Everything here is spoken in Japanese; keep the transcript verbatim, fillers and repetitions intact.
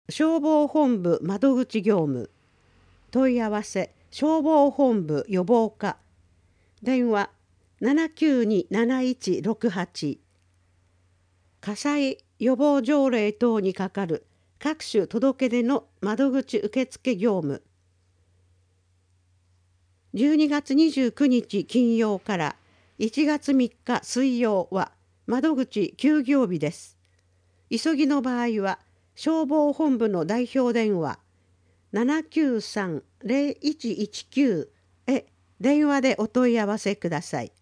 消防本部窓口業務。問い合わせ消防本部予防課。電話ななきゅうに なないちろくはち。火災予防条例等に係る各種届出の窓口受付業務。じゅうにがつにじゅうくにち金曜からいちがつみっか水曜は窓口休業日です。急ぎの場合は消防本部の代表電話ななきゅうさん ゼロいちいちきゅうへ電話でお問い合わせください。